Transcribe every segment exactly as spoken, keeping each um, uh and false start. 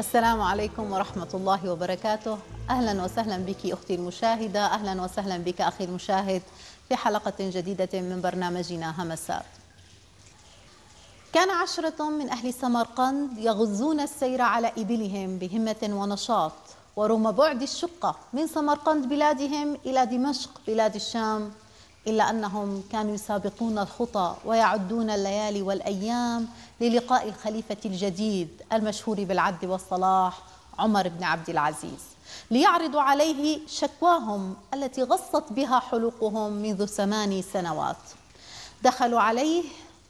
السلام عليكم ورحمة الله وبركاته. أهلا وسهلا بك أختي المشاهدة، أهلا وسهلا بك أخي المشاهد في حلقة جديدة من برنامجنا همسات. كان عشرة من أهل سمرقند يغزون السير على إبلهم بهمة ونشاط، ورغم بعد الشقة من سمرقند بلادهم إلى دمشق بلاد الشام، إلا أنهم كانوا يسابقون الخطى ويعدون الليالي والأيام للقاء الخليفة الجديد المشهور بالعدل والصلاح عمر بن عبد العزيز، ليعرضوا عليه شكواهم التي غصت بها حلقهم منذ ثماني سنوات. دخلوا عليه،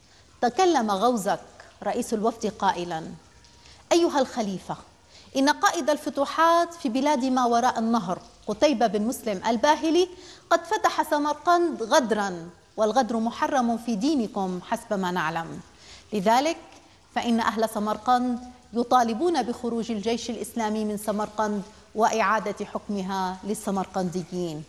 تكلم غوزك رئيس الوفد قائلا: أيها الخليفة، إن قائد الفتوحات في بلاد ما وراء النهر قتيبة بن مسلم الباهلي قد فتح سمرقند غدرا، والغدر محرم في دينكم حسب ما نعلم. لذلك فإن أهل سمرقند يطالبون بخروج الجيش الإسلامي من سمرقند وإعادة حكمها للسمرقنديين.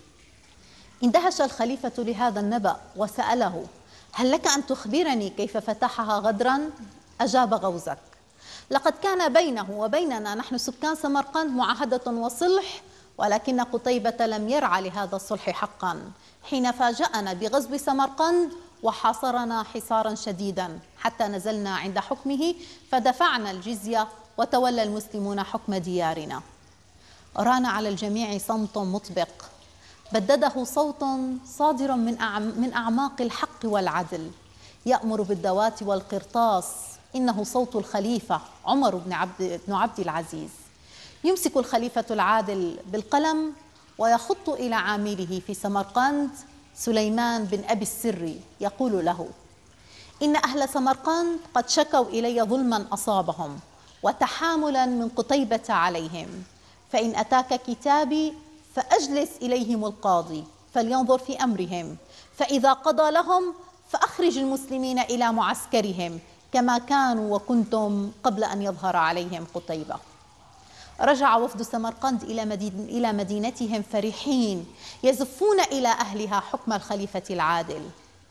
اندهش الخليفة لهذا النبأ وسأله: هل لك أن تخبرني كيف فتحها غدرا؟ أجاب غوزك: لقد كان بينه وبيننا نحن سكان سمرقند معاهدة وصلح، ولكن قتيبة لم يرع لهذا الصلح حقا حين فاجأنا بغزو سمرقند وحاصرنا حصارا شديدا حتى نزلنا عند حكمه فدفعنا الجزية وتولى المسلمون حكم ديارنا. ران على الجميع صمت مطبق، بدده صوت صادر من من أعماق الحق والعدل يأمر بالدوات والقرطاس. إنه صوت الخليفة عمر بن عبد بن عبد العزيز. يمسك الخليفة العادل بالقلم ويخط إلى عامله في سمرقند سليمان بن أبي السري، يقول له: إن أهل سمرقند قد شكوا إلي ظلما أصابهم وتحاملا من قتيبة عليهم، فإن أتاك كتابي فأجلس إليهم القاضي فلينظر في أمرهم، فإذا قضى لهم فأخرج المسلمين إلى معسكرهم كما كانوا وكنتم قبل أن يظهر عليهم قتيبة. رجع وفد سمرقند إلى مدين إلى مدينتهم فرحين، يزفون إلى أهلها حكم الخليفة العادل.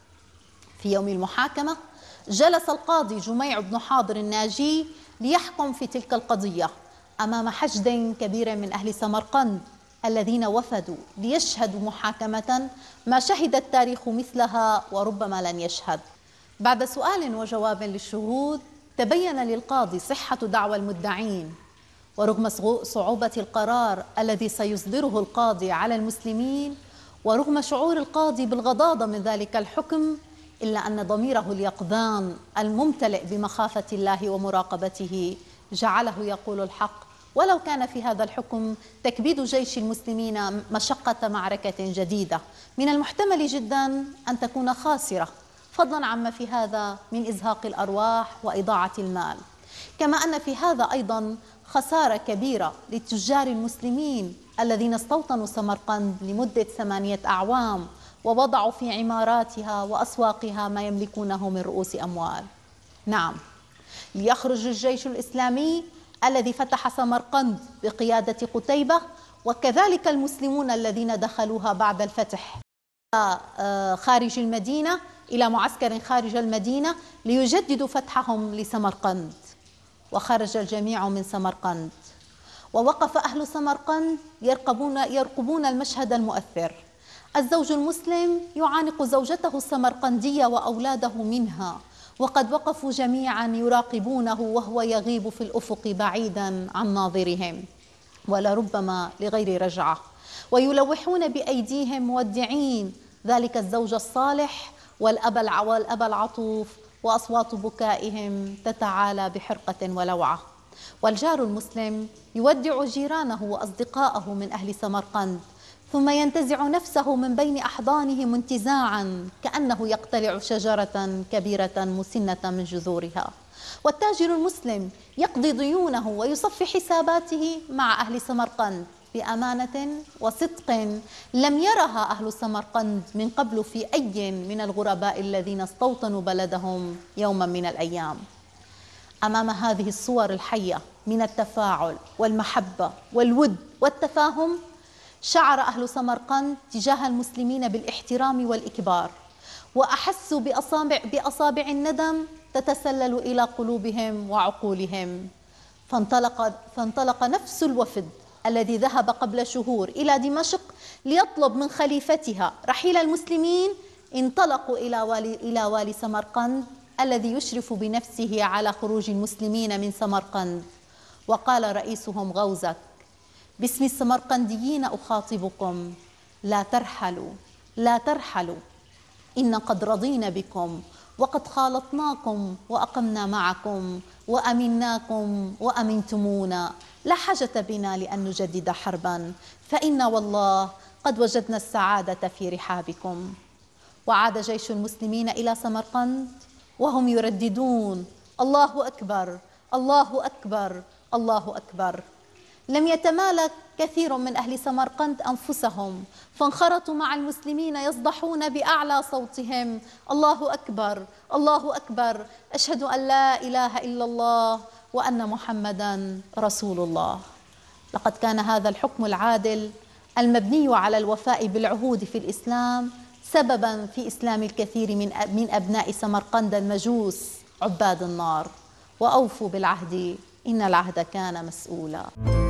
في يوم المحاكمة جلس القاضي جميع بن حاضر الناجي ليحكم في تلك القضية أمام حشد كبير من أهل سمرقند الذين وفدوا ليشهدوا محاكمة ما شهد التاريخ مثلها وربما لن يشهد. بعد سؤال وجواب للشهود تبين للقاضي صحة دعوى المدعين، ورغم صعوبة القرار الذي سيصدره القاضي على المسلمين، ورغم شعور القاضي بالغضاضة من ذلك الحكم، إلا أن ضميره اليقظان الممتلئ بمخافة الله ومراقبته جعله يقول الحق، ولو كان في هذا الحكم تكبيد جيش المسلمين مشقة معركة جديدة من المحتمل جدا أن تكون خاسرة، فضلا عما في هذا من إزهاق الأرواح وإضاعة المال، كما أن في هذا أيضا خسارة كبيرة للتجار المسلمين الذين استوطنوا سمرقند لمدة ثمانية أعوام ووضعوا في عماراتها وأسواقها ما يملكونه من رؤوس أموال. نعم، ليخرج الجيش الإسلامي الذي فتح سمرقند بقيادة قتيبة، وكذلك المسلمون الذين دخلوها بعد الفتح خارج المدينة إلى معسكر خارج المدينة ليجددوا فتحهم لسمرقند. وخرج الجميع من سمرقند، ووقف أهل سمرقند يرقبون يرقبون المشهد المؤثر. الزوج المسلم يعانق زوجته السمرقندية وأولاده منها، وقد وقفوا جميعا يراقبونه وهو يغيب في الأفق بعيدا عن ناظرهم ولربما لغير رجعة، ويلوحون بأيديهم مودعين ذلك الزوج الصالح والأب والأب العطوف، وأصوات بكائهم تتعالى بحرقة ولوعة. والجار المسلم يودع جيرانه وأصدقائه من أهل سمرقند، ثم ينتزع نفسه من بين أحضانهم انتزاعا كأنه يقتلع شجرة كبيرة مسنة من جذورها. والتاجر المسلم يقضي ديونه ويصفي حساباته مع أهل سمرقند بأمانة وصدق لم يرها أهل سمرقند من قبل في أي من الغرباء الذين استوطنوا بلدهم يوما من الأيام. أمام هذه الصور الحية من التفاعل والمحبة والود والتفاهم، شعر أهل سمرقند تجاه المسلمين بالاحترام والإكبار، وأحسوا بأصابع, بأصابع الندم تتسلل إلى قلوبهم وعقولهم، فانطلق, فانطلق نفس الوفد الذي ذهب قبل شهور إلى دمشق ليطلب من خليفتها رحيل المسلمين، انطلقوا إلى والي, إلى والي سمرقند الذي يشرف بنفسه على خروج المسلمين من سمرقند. وقال رئيسهم غوزك: باسم السمرقنديين أخاطبكم، لا ترحلوا لا ترحلوا، إن قد رضينا بكم وقد خالطناكم وأقمنا معكم وأمناكم وأمنتمونا، لا حاجة بنا لأن نجدد حربا، فإن والله قد وجدنا السعادة في رحابكم. وعاد جيش المسلمين إلى سمرقند وهم يرددون: الله أكبر الله أكبر الله أكبر. لم يتمالك كثير من أهل سمرقند أنفسهم، فانخرطوا مع المسلمين يصدحون بأعلى صوتهم: الله أكبر الله أكبر، أشهد أن لا إله إلا الله وأن محمدا رسول الله. لقد كان هذا الحكم العادل المبني على الوفاء بالعهود في الإسلام سببا في إسلام الكثير من من أبناء سمرقند المجوس عباد النار. وأوفوا بالعهد إن العهد كان مسؤولا.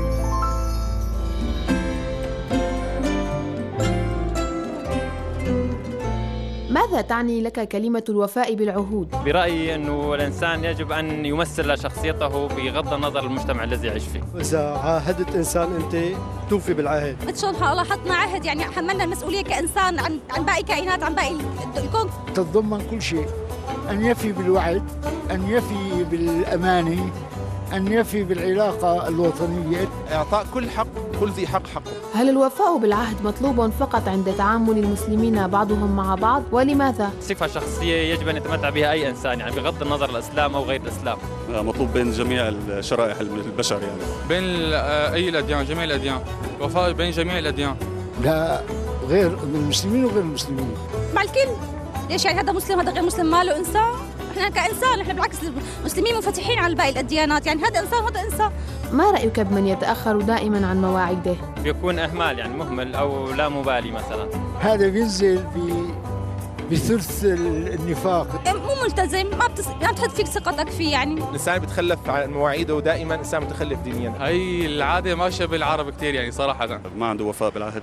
ماذا تعني لك كلمة الوفاء بالعهود؟ برأيي أنه الإنسان يجب أن يمثل شخصيته بغض النظر المجتمع الذي يعيش فيه. إذا عاهدت إنسان أنت توفي بالعهد. مثل الله حطنا عهد، يعني حملنا المسؤولية كإنسان عن عن باقي كائنات، عن باقي الكون. تتضمن كل شيء، أن يفي بالوعد، أن يفي بالأمانة، أن يفي بالعلاقة الوطنية، إعطاء كل حق كل ذي حق حقه. هل الوفاء بالعهد مطلوب فقط عند تعامل المسلمين بعضهم مع بعض، ولماذا؟ صفة شخصية يجب أن يتمتع بها أي إنسان، يعني بغض النظر الإسلام أو غير الإسلام. مطلوب بين جميع الشرائح البشر، يعني بين أي الأديان، جميع الأديان، وفاء بين جميع الأديان. لا، غير المسلمين وغير المسلمين، مع الكل. ليش يعني هذا مسلم هذا غير مسلم ماله إنسان؟ احنا كإنسان احنا بالعكس المسلمين منفتحين على باقي الأديانات، يعني هذا إنسان وهذا إنسان. ما رأيك بمن يتأخر دائما عن مواعيده؟ بيكون إهمال، يعني مهمل أو لا مبالي مثلا. هذا بينزل ب بثلث النفاق. مو ملتزم، ما بتس... ما بتحط فيك ثقتك فيه. يعني الإنسان بيتخلف عن مواعيده، ودائما إنسان متخلف دينيا. هي العادة ماشية بالعرب كثير، يعني صراحة ما عنده وفاء بالعهد.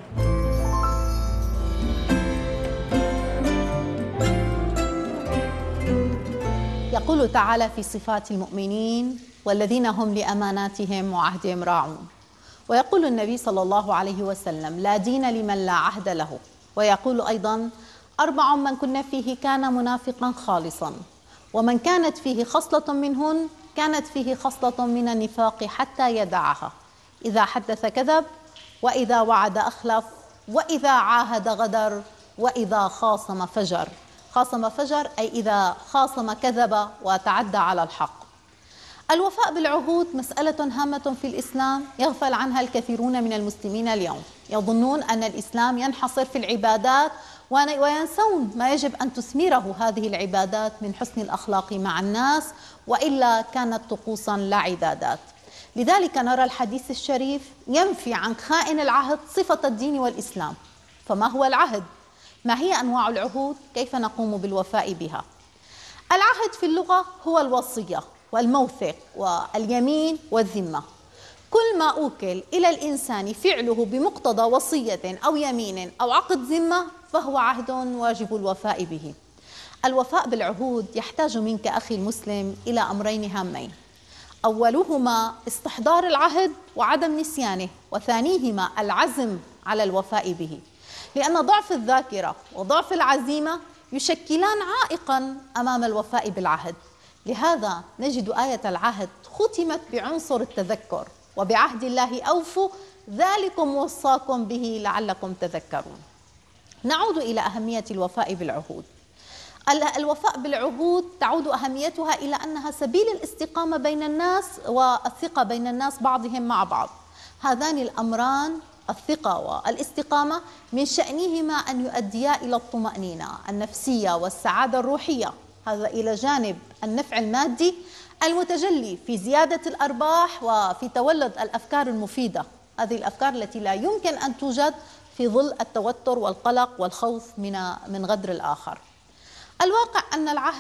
يقول تعالى في صفات المؤمنين: والذين هم لأماناتهم وعهدهم راعون. ويقول النبي صلى الله عليه وسلم: لا دين لمن لا عهد له. ويقول أيضا: أربع من كن فيه كان منافقا خالصا، ومن كانت فيه خصلة منهن كانت فيه خصلة من النفاق حتى يدعها: إذا حدث كذب، وإذا وعد أخلف، وإذا عاهد غدر، وإذا خاصم فجر. خاصم فجر أي إذا خاصم كذب وتعدى على الحق. الوفاء بالعهود مسألة هامة في الإسلام يغفل عنها الكثيرون من المسلمين اليوم، يظنون أن الإسلام ينحصر في العبادات وينسون ما يجب أن تثمره هذه العبادات من حسن الأخلاق مع الناس، وإلا كانت طقوسا لا عبادات. لذلك نرى الحديث الشريف ينفي عن خائن العهد صفة الدين والإسلام. فما هو العهد؟ ما هي أنواع العهود؟ كيف نقوم بالوفاء بها؟ العهد في اللغة هو الوصية والموثق واليمين والذمة. كل ما أوكل إلى الإنسان فعله بمقتضى وصية أو يمين أو عقد ذمة فهو عهد واجب الوفاء به. الوفاء بالعهود يحتاج منك أخي المسلم إلى أمرين هامين: أولهما استحضار العهد وعدم نسيانه، وثانيهما العزم على الوفاء به، لأن ضعف الذاكرة وضعف العزيمة يشكلان عائقا أمام الوفاء بالعهد. لهذا نجد آية العهد ختمت بعنصر التذكر: وبعهد الله أوفوا ذلكم وصاكم به لعلكم تذكرون. نعود إلى أهمية الوفاء بالعهود. الوفاء بالعهود تعود أهميتها إلى أنها سبيل الاستقامة بين الناس والثقة بين الناس بعضهم مع بعض. هذان الأمران الثقة والاستقامة من شأنهما أن يؤديا إلى الطمأنينة النفسية والسعادة الروحية، هذا إلى جانب النفع المادي المتجلي في زيادة الأرباح وفي تولد الأفكار المفيدة، هذه الأفكار التي لا يمكن أن توجد في ظل التوتر والقلق والخوف من من غدر الآخر. الواقع أن العهد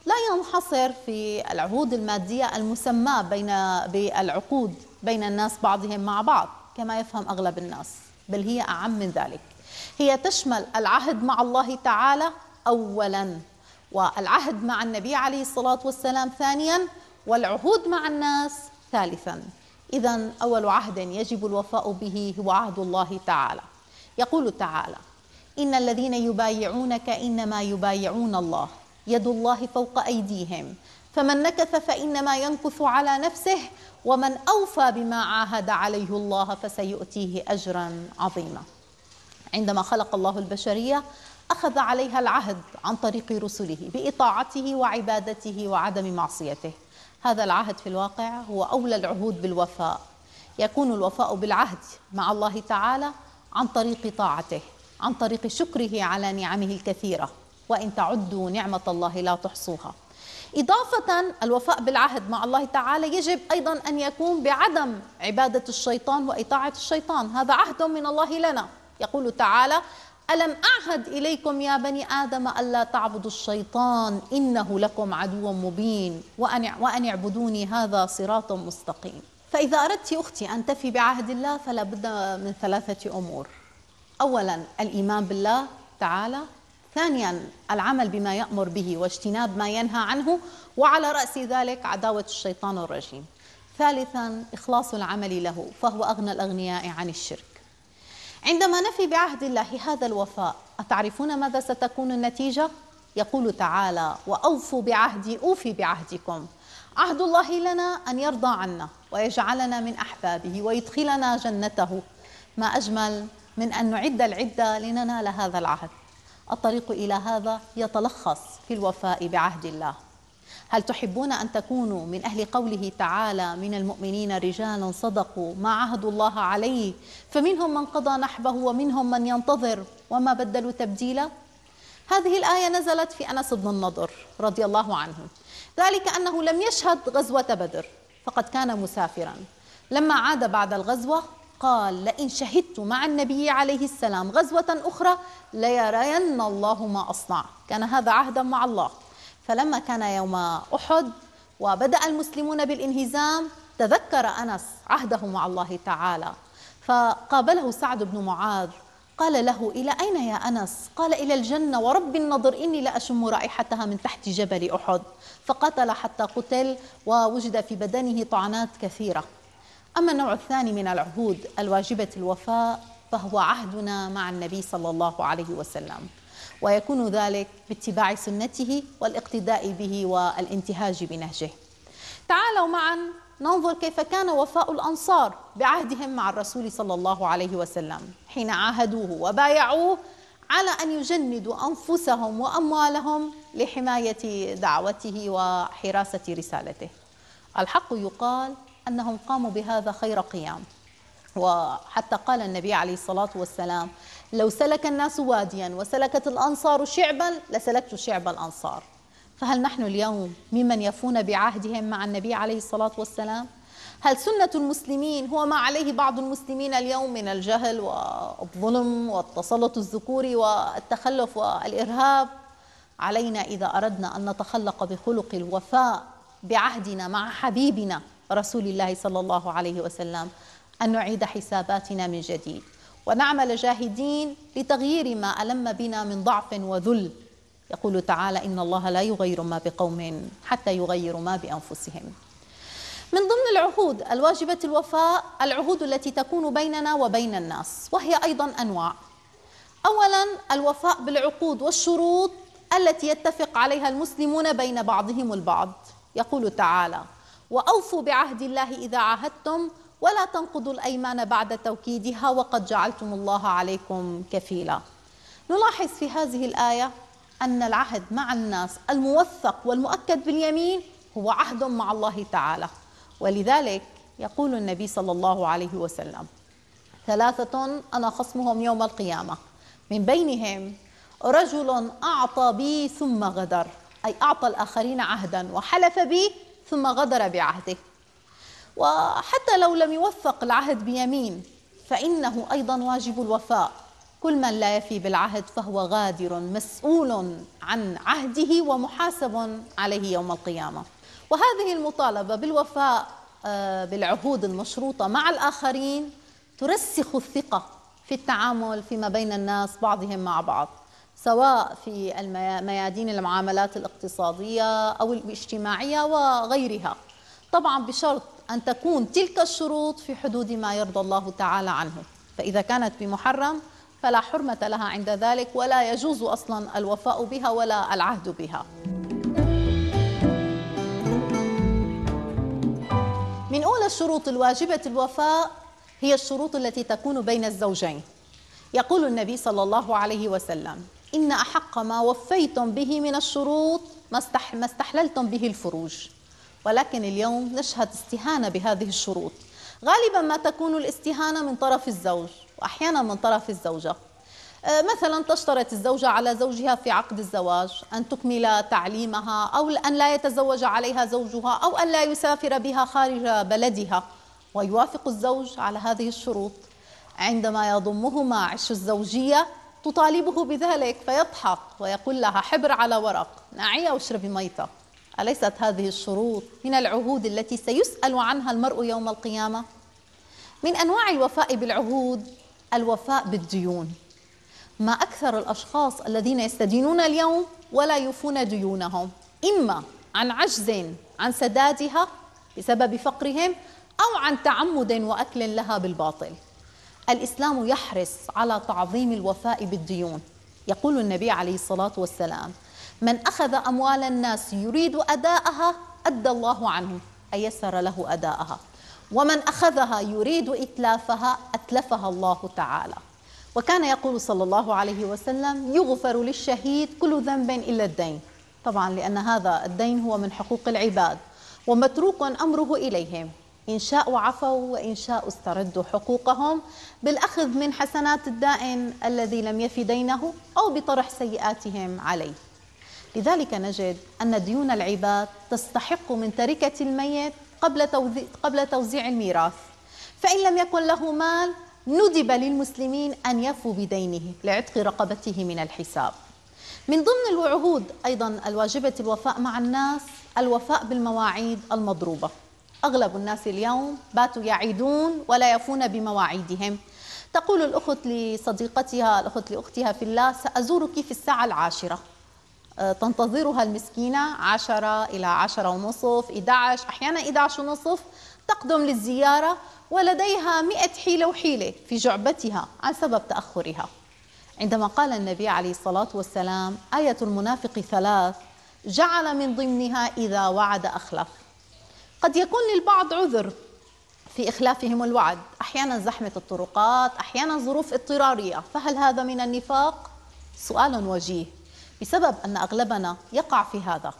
لا ينحصر في العهود المادية المسماة بين بالعقود بين الناس بعضهم مع بعض كما يفهم أغلب الناس، بل هي أعم من ذلك. هي تشمل العهد مع الله تعالى أولاً، والعهد مع النبي عليه الصلاة والسلام ثانياً، والعهود مع الناس ثالثاً. إذن أول عهد يجب الوفاء به هو عهد الله تعالى. يقول تعالى: إن الذين يبايعونك إنما يبايعون الله يد الله فوق أيديهم فمن نكث فإنما ينكث على نفسه ومن أوفى بما عاهد عليه الله فسيؤتيه أجرا عظيما. عندما خلق الله البشرية أخذ عليها العهد عن طريق رسله بإطاعته وعبادته وعدم معصيته. هذا العهد في الواقع هو أولى العهود بالوفاء. يكون الوفاء بالعهد مع الله تعالى عن طريق طاعته، عن طريق شكره على نعمه الكثيرة، وإن تعدوا نعمة الله لا تحصوها. إضافة الوفاء بالعهد مع الله تعالى يجب أيضا أن يكون بعدم عبادة الشيطان وإطاعة الشيطان. هذا عهد من الله لنا. يقول تعالى: ألم أعهد إليكم يا بني آدم ألا تعبدوا الشيطان إنه لكم عدو مبين وأن اعبدوني هذا صراط مستقيم. فإذا أردت أختي أن تفي بعهد الله فلا بد من ثلاثة أمور. أولا الإيمان بالله تعالى، ثانيا العمل بما يأمر به واجتناب ما ينهى عنه، وعلى رأس ذلك عداوة الشيطان الرجيم، ثالثا إخلاص العمل له فهو أغنى الأغنياء عن الشرك. عندما نفي بعهد الله هذا الوفاء أتعرفون ماذا ستكون النتيجة؟ يقول تعالى: وأوفوا بعهدي أوفي بعهدكم. عهد الله لنا أن يرضى عنا ويجعلنا من أحبابه ويدخلنا جنته. ما أجمل من أن نعد العدة لننال هذا العهد. الطريق إلى هذا يتلخص في الوفاء بعهد الله. هل تحبون أن تكونوا من أهل قوله تعالى: من المؤمنين رجال صدقوا ما عاهدوا الله عليه فمنهم من قضى نحبه ومنهم من ينتظر وما بدلوا تبديلا؟ هذه الآية نزلت في أنس بن النضر رضي الله عنه، ذلك أنه لم يشهد غزوة بدر فقد كان مسافرا. لما عاد بعد الغزوة قال: لئن شهدت مع النبي عليه السلام غزوة أخرى ليرين الله ما أصنع. كان هذا عهدا مع الله. فلما كان يوم أحد وبدأ المسلمون بالانهزام تذكر أنس عهده مع الله تعالى، فقابله سعد بن معاذ قال له: إلى أين يا أنس؟ قال: إلى الجنة ورب النضر إني لأشم رائحتها من تحت جبل أحد. فقتل حتى قتل ووجد في بدنه طعنات كثيرة. أما النوع الثاني من العهود الواجبة الوفاء فهو عهدنا مع النبي صلى الله عليه وسلم، ويكون ذلك باتباع سنته والاقتداء به والانتهاج بنهجه. تعالوا معا ننظر كيف كان وفاء الأنصار بعهدهم مع الرسول صلى الله عليه وسلم حين عاهدوه وبايعوه على أن يجندوا أنفسهم وأموالهم لحماية دعوته وحراسة رسالته. الحق يقال أنهم قاموا بهذا خير قيام، وحتى قال النبي عليه الصلاة والسلام: لو سلك الناس واديا وسلكت الأنصار شعبا لسلكت شعب الأنصار. فهل نحن اليوم ممن يفون بعهدهم مع النبي عليه الصلاة والسلام؟ هل سنة المسلمين هو ما عليه بعض المسلمين اليوم من الجهل والظلم والتسلط الذكوري والتخلف والإرهاب؟ علينا إذا أردنا أن نتخلق بخلق الوفاء بعهدنا مع حبيبنا رسول الله صلى الله عليه وسلم أن نعيد حساباتنا من جديد ونعمل جاهدين لتغيير ما ألم بنا من ضعف وذل. يقول تعالى: إن الله لا يغير ما بقوم حتى يغيروا ما بأنفسهم. من ضمن العهود الواجبة الوفاء العهود التي تكون بيننا وبين الناس، وهي أيضا أنواع. أولا الوفاء بالعقود والشروط التي يتفق عليها المسلمون بين بعضهم البعض. يقول تعالى: وأوفوا بعهد الله إذا عاهدتم ولا تنقضوا الأيمان بعد توكيدها وقد جعلتم الله عليكم كفيلا. نلاحظ في هذه الآية أن العهد مع الناس الموثق والمؤكد باليمين هو عهد مع الله تعالى، ولذلك يقول النبي صلى الله عليه وسلم: ثلاثة أنا خصمهم يوم القيامة، من بينهم رجل أعطى بي ثم غدر، أي أعطى الآخرين عهدا وحلف بي ثم غدر بعهده. وحتى لو لم يوثق العهد بيمين فإنه أيضا واجب الوفاء، كل من لا يفي بالعهد فهو غادر مسؤول عن عهده ومحاسب عليه يوم القيامة. وهذه المطالبة بالوفاء بالعهود المشروطة مع الآخرين ترسخ الثقة في التعامل فيما بين الناس بعضهم مع بعض، سواء في ميادين المعاملات الاقتصادية أو الاجتماعية وغيرها، طبعا بشرط أن تكون تلك الشروط في حدود ما يرضى الله تعالى عنه. فإذا كانت بمحرم فلا حرمة لها عند ذلك، ولا يجوز أصلا الوفاء بها ولا العهد بها. من أولى الشروط الواجبة الوفاء هي الشروط التي تكون بين الزوجين. يقول النبي صلى الله عليه وسلم: إن أحق ما وفيتم به من الشروط ما استحللتم به الفروج. ولكن اليوم نشهد استهانة بهذه الشروط. غالبا ما تكون الاستهانة من طرف الزوج وأحيانا من طرف الزوجة. مثلا تشترط الزوجة على زوجها في عقد الزواج أن تكمل تعليمها، أو أن لا يتزوج عليها زوجها، أو أن لا يسافر بها خارج بلدها، ويوافق الزوج على هذه الشروط. عندما يضمهما عش الزوجية تطالبه بذلك فيضحك ويقول لها: حبر على ورق، نعية واشربي ميتة. أليست هذه الشروط من العهود التي سيسأل عنها المرء يوم القيامة؟ من أنواع الوفاء بالعهود الوفاء بالديون. ما أكثر الأشخاص الذين يستدينون اليوم ولا يوفون ديونهم، إما عن عجز عن سدادها بسبب فقرهم، أو عن تعمد وأكل لها بالباطل. الإسلام يحرص على تعظيم الوفاء بالديون. يقول النبي عليه الصلاة والسلام: من أخذ أموال الناس يريد أداءها أدى الله عنه، أي يسر له أداءها، ومن أخذها يريد إتلافها أتلفها الله تعالى. وكان يقول صلى الله عليه وسلم: يغفر للشهيد كل ذنب إلا الدين. طبعا لأن هذا الدين هو من حقوق العباد ومتروك أمره إليهم، إن شاءوا عفوا وإن شاءوا استردوا حقوقهم بالأخذ من حسنات الدائن الذي لم يفي دينه، أو بطرح سيئاتهم عليه. لذلك نجد أن ديون العباد تستحق من تركة الميت قبل توزيع, قبل توزيع الميراث. فإن لم يكن له مال ندب للمسلمين أن يفوا بدينه لعتق رقبته من الحساب. من ضمن العهود أيضا الواجبة الوفاء مع الناس الوفاء بالمواعيد المضروبة. أغلب الناس اليوم باتوا يعيدون ولا يفون بمواعيدهم. تقول الأخت لصديقتها الأخت لأختها في الله: سأزورك في الساعة العاشرة. تنتظرها المسكينة عشرة إلى عشرة ونصف، إحدى عشر، أحيانا إحدى عشر ونصف، تقدم للزيارة ولديها مئة حيلة وحيلة في جعبتها عن سبب تأخرها. عندما قال النبي عليه الصلاة والسلام: آية المنافق ثلاث، جعل من ضمنها إذا وعد أخلف. قد يكون للبعض عذر في إخلافهم الوعد، أحيانا زحمة الطرقات، أحيانا ظروف اضطرارية، فهل هذا من النفاق؟ سؤال وجيه، بسبب أن أغلبنا يقع في هذا.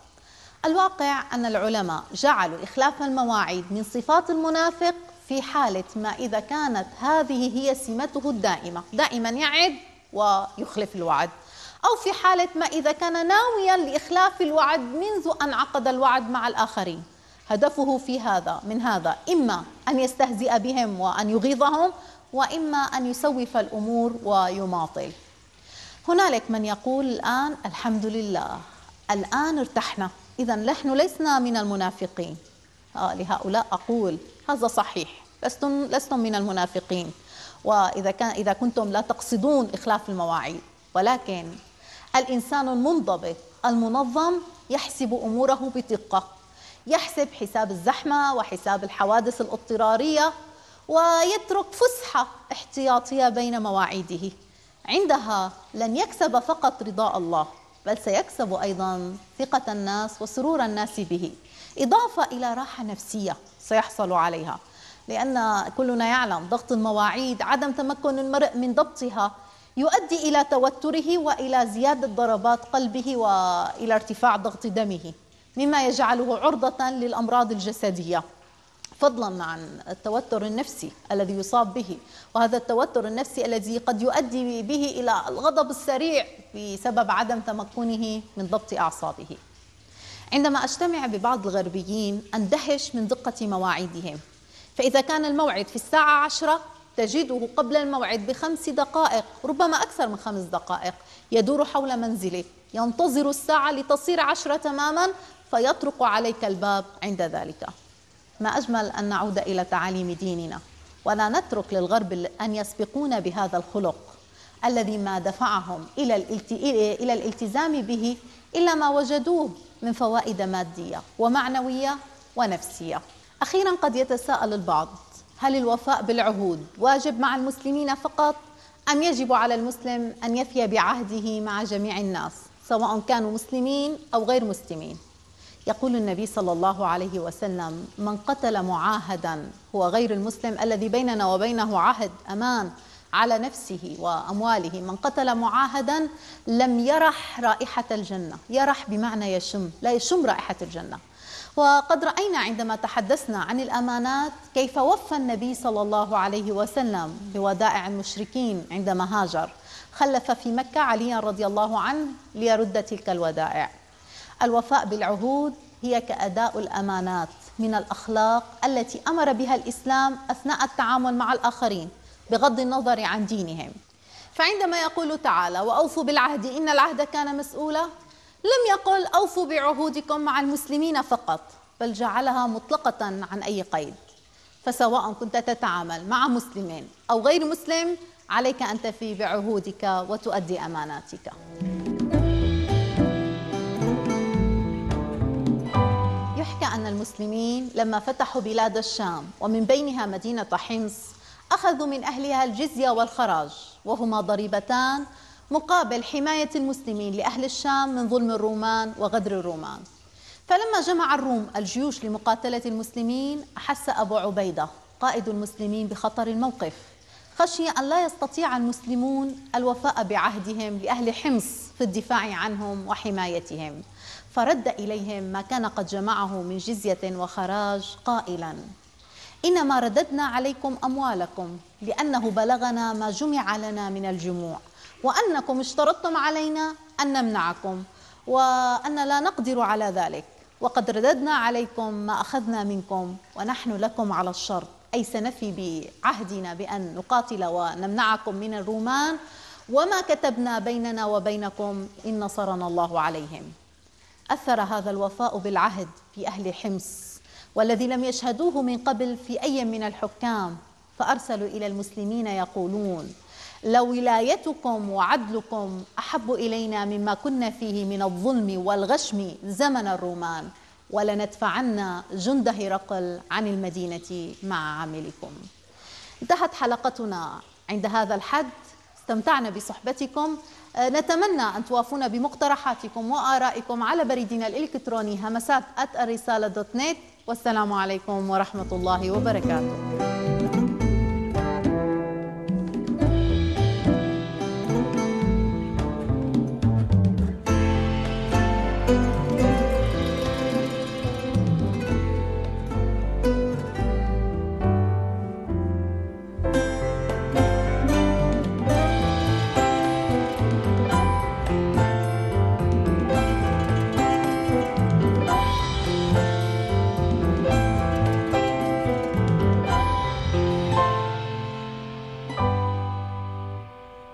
الواقع أن العلماء جعلوا إخلاف المواعيد من صفات المنافق في حالة ما إذا كانت هذه هي سمته الدائمة، دائما يعد ويخلف الوعد، أو في حالة ما إذا كان ناويا لإخلاف الوعد منذ أن عقد الوعد مع الآخرين. هدفه في هذا من هذا إما أن يستهزئ بهم وأن يغيظهم، وإما أن يسوف الأمور ويماطل. هنالك من يقول الآن: الحمد لله، الآن ارتحنا، إذا نحن لسنا من المنافقين. آه لهؤلاء أقول: هذا صحيح، لستم لستم من المنافقين، وإذا كان إذا كنتم لا تقصدون إخلاف المواعيد، ولكن الإنسان المنضبط المنظم يحسب أموره بدقة، يحسب حساب الزحمة وحساب الحوادث الاضطرارية، ويترك فسحة احتياطية بين مواعيده. عندها لن يكسب فقط رضاء الله، بل سيكسب أيضا ثقة الناس وسرور الناس به، إضافة إلى راحة نفسية سيحصل عليها، لأن كلنا يعلم ضغط المواعيد، عدم تمكن المرء من ضبطها يؤدي إلى توتره وإلى زيادة ضربات قلبه وإلى ارتفاع ضغط دمه، مما يجعله عرضة للأمراض الجسدية، فضلا عن التوتر النفسي الذي يصاب به، وهذا التوتر النفسي الذي قد يؤدي به إلى الغضب السريع بسبب عدم تمكنه من ضبط أعصابه. عندما أجتمع ببعض الغربيين أندهش من دقة مواعيدهم، فإذا كان الموعد في الساعة عشرة تجده قبل الموعد بخمس دقائق، ربما أكثر من خمس دقائق، يدور حول منزله ينتظر الساعة لتصير عشرة تماما فيطرق عليك الباب عند ذلك. ما أجمل أن نعود إلى تعاليم ديننا ولا نترك للغرب أن يسبقون بهذا الخلق الذي ما دفعهم إلى إلى الالتزام به إلا ما وجدوه من فوائد مادية ومعنوية ونفسية. أخيرا، قد يتساءل البعض: هل الوفاء بالعهود واجب مع المسلمين فقط أم يجب على المسلم أن يفي بعهده مع جميع الناس سواء كانوا مسلمين أو غير مسلمين؟ يقول النبي صلى الله عليه وسلم: من قتل معاهدا هو غير المسلم الذي بيننا وبينه عهد أمان على نفسه وأمواله، من قتل معاهدا لم يرح رائحة الجنة. يرح بمعنى يشم، لا يشم رائحة الجنة. وقد رأينا عندما تحدثنا عن الأمانات كيف وفى النبي صلى الله عليه وسلم بودائع المشركين عندما هاجر، خلف في مكة عليا رضي الله عنه ليرد تلك الودائع. الوفاء بالعهود هي كأداء الأمانات من الأخلاق التي أمر بها الإسلام أثناء التعامل مع الآخرين بغض النظر عن دينهم. فعندما يقول تعالى: وأوفوا بالعهد إن العهد كان مسؤولا، لم يقل أوفوا بعهودكم مع المسلمين فقط، بل جعلها مطلقة عن أي قيد. فسواء كنت تتعامل مع مسلمين أو غير مسلم عليك أن تفي بعهودك وتؤدي أماناتك. يحكى أن المسلمين لما فتحوا بلاد الشام ومن بينها مدينة حمص أخذوا من أهلها الجزية والخراج، وهما ضريبتان مقابل حماية المسلمين لأهل الشام من ظلم الرومان وغدر الرومان. فلما جمع الروم الجيوش لمقاتلة المسلمين أحس أبو عبيدة قائد المسلمين بخطر الموقف، خشي أن لا يستطيع المسلمون الوفاء بعهدهم لأهل حمص في الدفاع عنهم وحمايتهم، فرد إليهم ما كان قد جمعه من جزية وخراج قائلا: إنما رددنا عليكم أموالكم لأنه بلغنا ما جمع لنا من الجموع، وأنكم اشترطتم علينا أن نمنعكم وأن لا نقدر على ذلك، وقد رددنا عليكم ما أخذنا منكم ونحن لكم على الشرط، أي سنفي بعهدنا بأن نقاتل ونمنعكم من الرومان، وما كتبنا بيننا وبينكم إن نصرنا الله عليهم. أثر هذا الوفاء بالعهد في أهل حمص والذي لم يشهدوه من قبل في أي من الحكام، فأرسلوا إلى المسلمين يقولون: لو ولايتكم وعدلكم أحب إلينا مما كنا فيه من الظلم والغشم زمن الرومان، ولندفعن جند هرقل عن المدينة مع عاملكم. انتهت حلقتنا عند هذا الحد، استمتعنا بصحبتكم. نتمنى أن توافونا بمقترحاتكم وآرائكم على بريدنا الإلكتروني همسات آت الرسالة دوت نت، والسلام عليكم ورحمة الله وبركاته.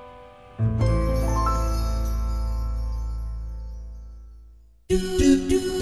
do do do